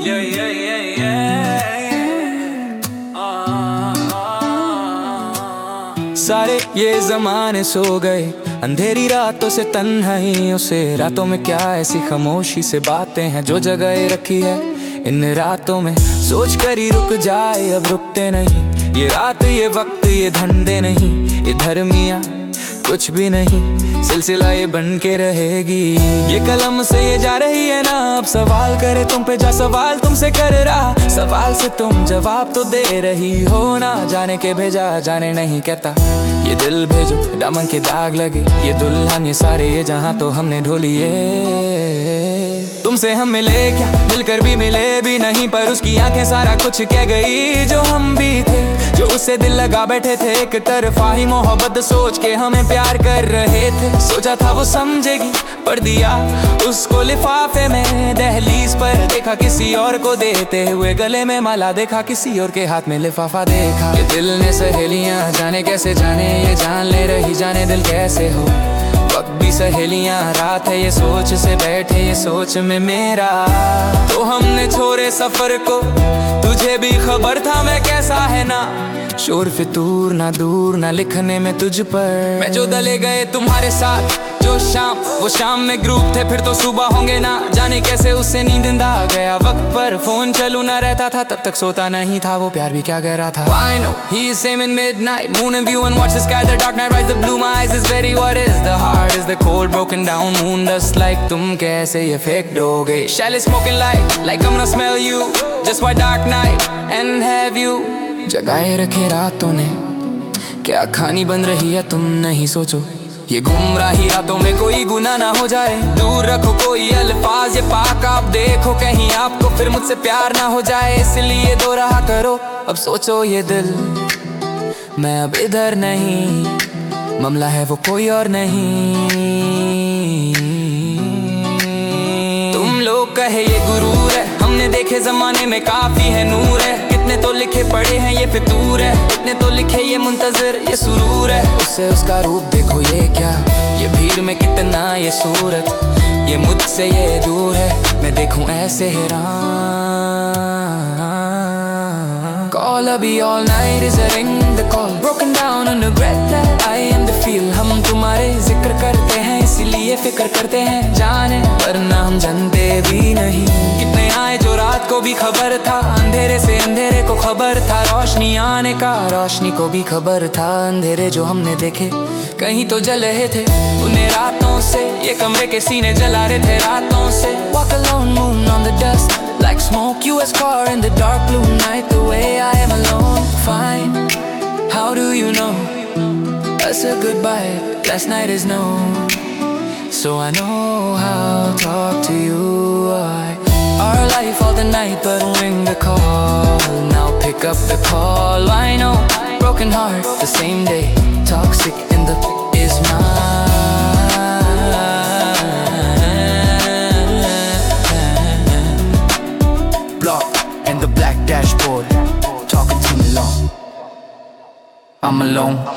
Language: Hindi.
Yeah, yeah, yeah, yeah. सारे ये जमाने सो गए, अंधेरी रातों से तन्हाइयों से। रातों में क्या ऐसी खामोशी से बातें हैं जो जगह रखी है इन रातों में। सोच कर ही रुक जाए, अब रुकते नहीं। ये रात, ये वक्त, ये धंधे नहीं, ये धर्मिया कुछ भी नहीं। सिलसिला ये बन के रहेगी। ये कलम से ये जा रही है ना, अब सवाल करे तुम पे जा सवाल तुमसे कर रहा। सवाल से तुम जवाब तो दे रही हो ना। जाने के भेजा जाने नहीं कहता, ये दिल भेजो दामन के दाग लगे। ये दुल्हन ये सारे ये जहां तो हमने ढोलिए। तुमसे हम मिले क्या, मिलकर भी मिले भी नहीं, पर उसकी आंखें सारा कुछ कह गई। जो हम भी थे, जो उससे दिल लगा बैठे थे, एक तरफा ही मोहब्बत सोच के हमें प्यार कर रहे थे। सोचा था वो समझेगी, पर दिया उसको लिफाफे में। दहलीज पर देखा किसी और को देते हुए, गले में माला देखा किसी और के हाथ में लिफाफा देखा। ये दिल ने सहेलियां जाने कैसे जाने, ये जान ले रही जाने दिल कैसे हो। वक्त भी सहेलियां, रात है ये सोच से बैठे, ये सोच में मेरा। तो हमने छोड़े सफर को, तुझे भी खबर था मैं कैसा है ना। शोर फितूर ना दूर ना लिखने में तुझ पर। मैं जो दले गए तुम्हारे साथ जो शाम, वो शाम में ग्रुप थे, फिर तो सुबह होंगे ना। जाने कैसे उससे नींद आ गया वक्त पर। फोन चालू ना रहता था, तब तक सोता नहीं था। वो प्यार भी क्या कह रहा था। I know he is same in midnight, moon and view and watch the sky, the dark night rise, the blue my eyes is very what is the heart is the cold broken down moon dust like तुम कैसे ये फेक दोगे। Shall smoking like I'm not smell you, just why dark night and have you। जगाए रखे रातों ने क्या खानी बन रही है, तुम नहीं सोचो। ये गुमराही रातों में कोई गुनाह ना हो जाए। दूर रखो कोई अल्फाज ये पाक, आप देखो कहीं आपको फिर मुझसे प्यार ना हो जाए। इसलिए दो रहा करो, अब सोचो ये दिल मैं अब इधर नहीं। मामला है वो कोई और नहीं। तुम लोग कहे ये गुरूर है, हमने देखे जमाने में काफी है नूर है। कितने तो लिखे पढ़े हैं ये फितूर है, कितने तो लिखे ये मुंतजर ये सुरूर है। उससे उसका रूप देखो ये क्या, ये भीड़ में कितना ये सूरत। ये मुझसे ये दूर है, मैं देखूं ऐसे हैरान। Call अभी all night is a ring the call, broken down on the breath that I am the feel। हम तुम्हारे जिक्र करते हैं इसीलिए फिक्र करते हैं जाने, वरना हम जानते भी नहीं। कितने आए जो रात को भी खबर था, अंधेरे से अंधेरे को खबर था। रोशनी आने का रोशनी को भी खबर था। अंधेरे जो हमने देखे कहीं तो जल रहे थे उन्हें रातों से। ये कमरे के सीने जला रहे थे रातों से। Walk alone moon on the dust like smoke, you a scar in the dark blue night, the way I am alone. Fine, how do you know us a goodbye last night is no, so I know how to talk to you. Our life all the night but ring the call, now pick up the call. I know, broken heart the same day, toxic in the is mine. Block and the black dashboard, talking to me long. I'm alone.